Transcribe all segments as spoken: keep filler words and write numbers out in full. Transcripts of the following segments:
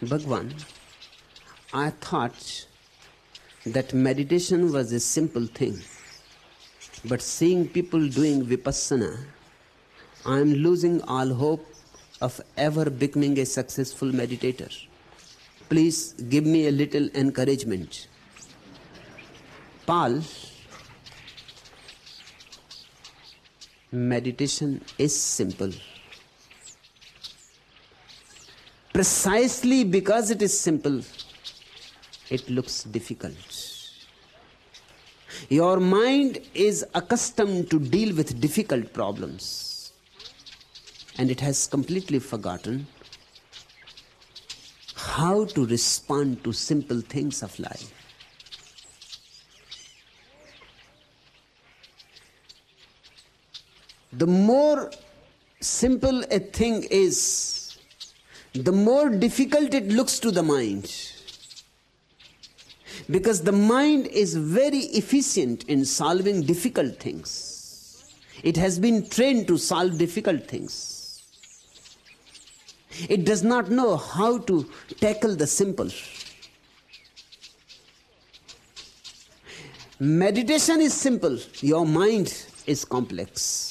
Bhagwan, I thought that meditation was a simple thing, but seeing people doing vipassana, I am losing all hope of ever becoming a successful meditator. Please give me a little encouragement. Paul, meditation is simple. Precisely because it is simple, it looks difficult. Your mind is accustomed to deal with difficult problems, and it has completely forgotten how to respond to simple things of life. The more simple a thing is, the more difficult it looks to the mind. Because the mind is very efficient in solving difficult things. It has been trained to solve difficult things. It does not know how to tackle the simple. Meditation is simple. Your mind is complex.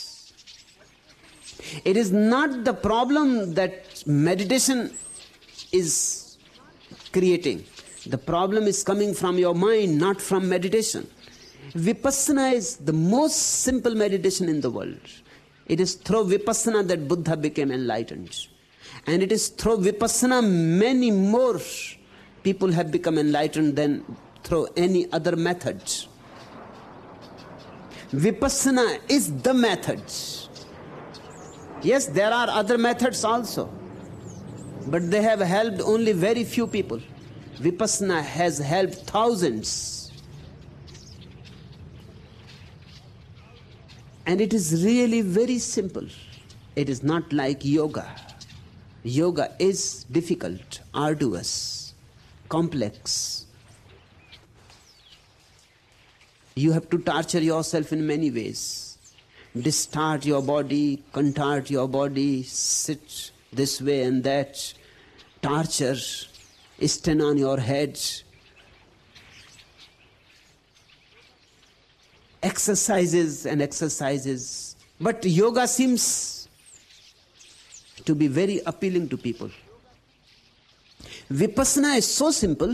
It is not the problem that meditation is creating. The problem is coming from your mind, not from meditation. Vipassana is the most simple meditation in the world. It is through Vipassana that Buddha became enlightened. And it is through Vipassana many more people have become enlightened than through any other method. Vipassana is the method. Yes, there are other methods also, but they have helped only very few people. Vipassana has helped thousands. And it is really very simple. It is not like yoga. Yoga is difficult, arduous, complex. You have to torture yourself in many ways. Distort your body, contort your body, sit this way and that, torture, stand on your head, exercises and exercises. But yoga seems to be very appealing to people. Vipassana is so simple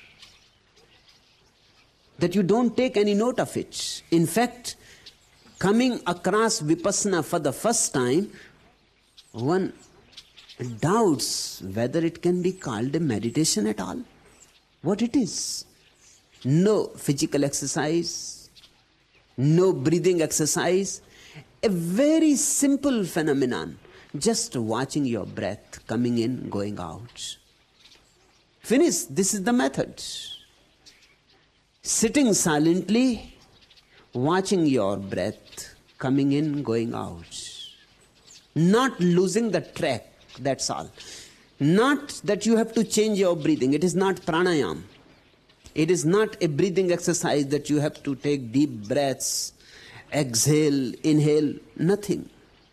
that you don't take any note of it. In fact, coming across Vipassana for the first time, one doubts whether it can be called a meditation at all. What it is? No physical exercise, no breathing exercise, a very simple phenomenon, just watching your breath coming in, going out. Finish, this is the method. Sitting silently, watching your breath coming in, going out. Not losing the track, that's all. Not that you have to change your breathing. It is not pranayam. It is not a breathing exercise that you have to take deep breaths, exhale, inhale, nothing.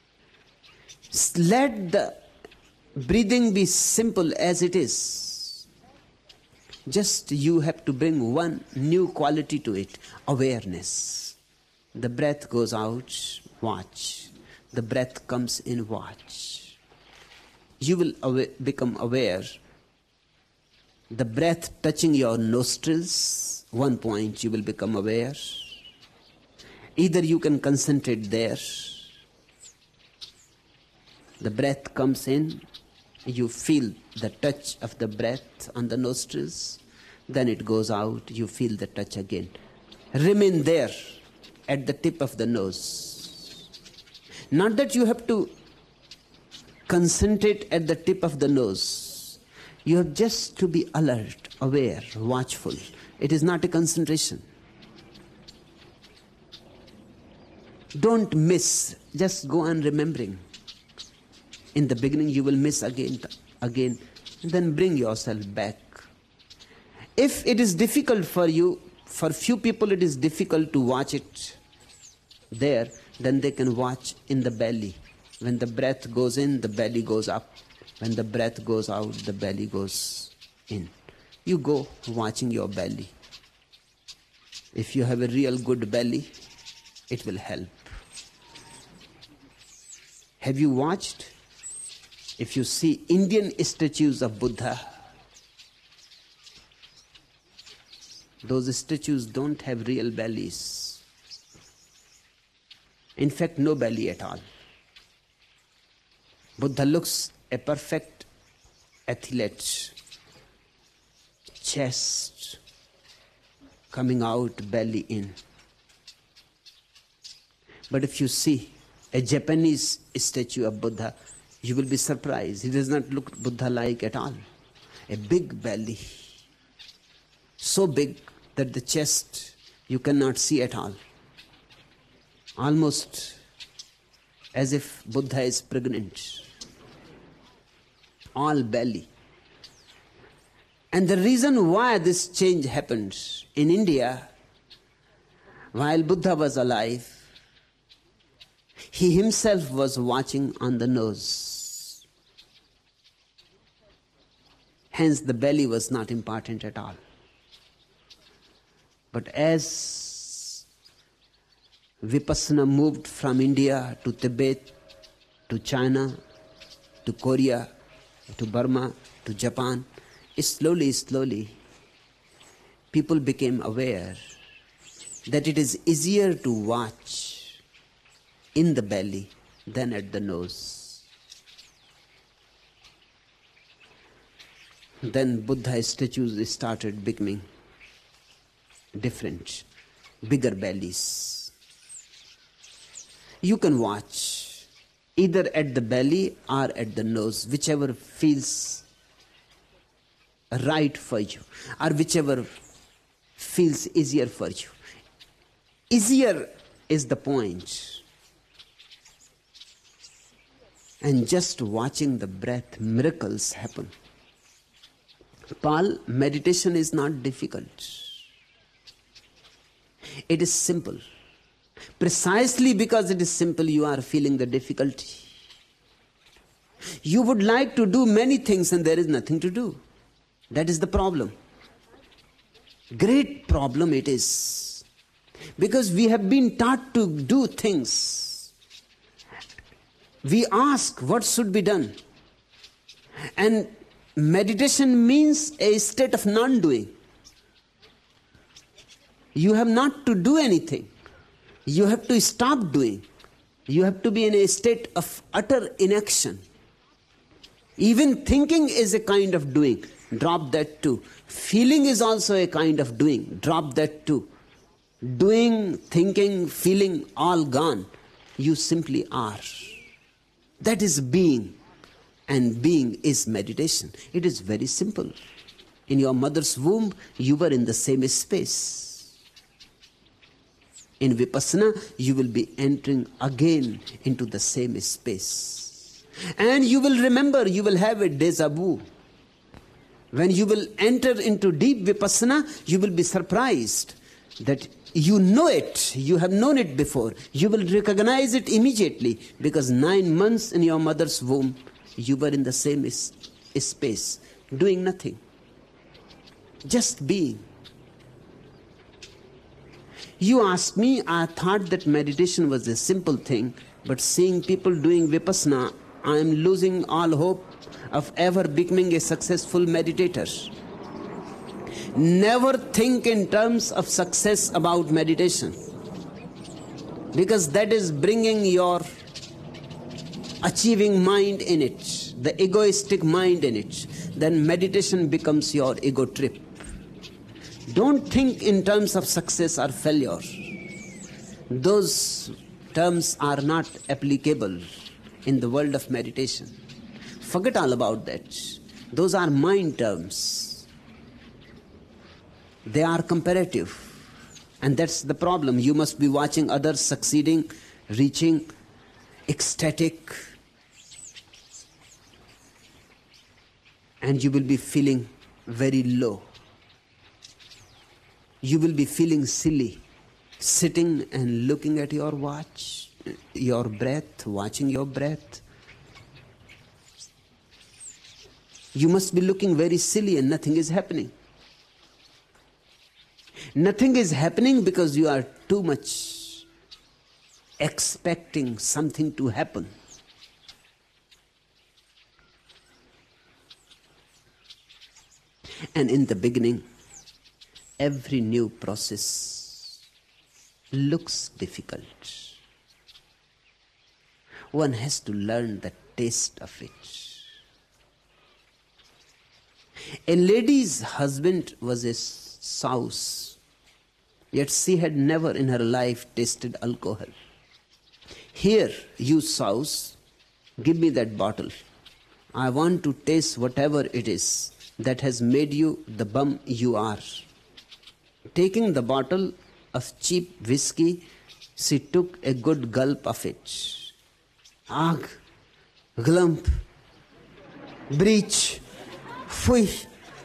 Let the breathing be simple as it is. Just you have to bring one new quality to it, awareness. The breath goes out, watch. The breath comes in, watch. You will awa- become aware. The breath touching your nostrils, one point you will become aware. Either you can concentrate there. The breath comes in, you feel the touch of the breath on the nostrils. Then it goes out, you feel the touch again. Remain there at the tip of the nose. Not that you have to concentrate at the tip of the nose. You have just to be alert, aware, watchful. It is not a concentration. Don't miss. Just go on remembering. In the beginning you will miss again, again. And then bring yourself back. If it is difficult for you, for few people it is difficult to watch it there, then they can watch in the belly. When the breath goes in, the belly goes up. When the breath goes out, the belly goes in. You go watching your belly. If you have a real good belly, it will help. Have you watched? If you see Indian statues of Buddha, those statues don't have real bellies. In fact, no belly at all. Buddha looks a perfect athlete. Chest coming out, belly in. But if you see a Japanese statue of Buddha, you will be surprised. He does not look Buddha-like at all. A big belly. So big that the chest you cannot see at all. Almost as if Buddha is pregnant. All belly. And the reason why this change happened in India, while Buddha was alive, he himself was watching on the nose. Hence the belly was not important at all. But as Vipassana moved from India to Tibet, to China, to Korea, to Burma, to Japan, slowly, slowly, people became aware that it is easier to watch in the belly than at the nose. Then Buddha statues started becoming different, bigger bellies. You can watch either at the belly or at the nose, whichever feels right for you, or whichever feels easier for you. Easier is the point. And just watching the breath, miracles happen. Paul, meditation is not difficult. It is simple. Precisely because it is simple, you are feeling the difficulty. You would like to do many things and there is nothing to do. That is the problem. Great problem it is. Because we have been taught to do things. We ask what should be done. And meditation means a state of non-doing. You have not to do anything. You have to stop doing. You have to be in a state of utter inaction. Even thinking is a kind of doing. Drop that too. Feeling is also a kind of doing. Drop that too. Doing, thinking, feeling, all gone. You simply are. That is being. And being is meditation. It is very simple. In your mother's womb, you were in the same space. In Vipassana, you will be entering again into the same space. And you will remember, you will have a déjà vu. When you will enter into deep Vipassana, you will be surprised that you know it. You have known it before. You will recognize it immediately because nine months in your mother's womb, you were in the same space, doing nothing. Just being. You asked me, I thought that meditation was a simple thing, but seeing people doing Vipassana, I am losing all hope of ever becoming a successful meditator. Never think in terms of success about meditation, because that is bringing your achieving mind in it, the egoistic mind in it. Then meditation becomes your ego trip. Don't think in terms of success or failure. Those terms are not applicable in the world of meditation. Forget all about that. Those are mind terms. They are comparative. And that's the problem. You must be watching others succeeding, reaching, ecstatic. And you will be feeling very low. You will be feeling silly, sitting and looking at your watch, your breath, watching your breath. You must be looking very silly and nothing is happening. Nothing is happening because you are too much expecting something to happen. And in the beginning, every new process looks difficult. One has to learn the taste of it. A lady's husband was a souse, yet she had never in her life tasted alcohol. Here, you souse, give me that bottle. I want to taste whatever it is that has made you the bum you are. Taking the bottle of cheap whiskey, she took a good gulp of it. Ag, glump, breach, fui,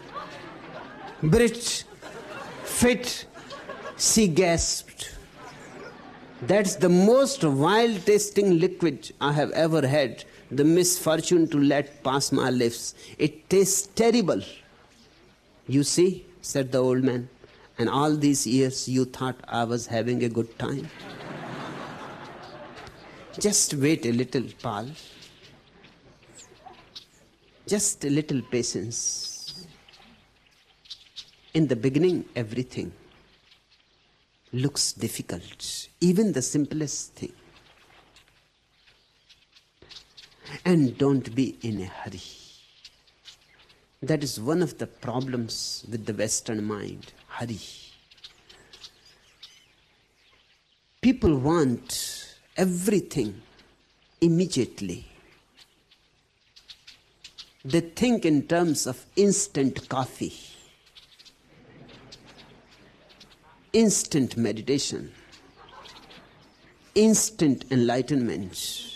brit, fit, she gasped. That's the most vile tasting liquid I have ever had the misfortune to let pass my lips. It tastes terrible. You see, said the old man, and all these years you thought I was having a good time. Just wait a little, Paul. Just a little patience. In the beginning, everything looks difficult, even the simplest thing. And don't be in a hurry. That is one of the problems with the Western mind. Hurry. People want everything immediately. They think in terms of instant coffee, instant meditation, instant enlightenment.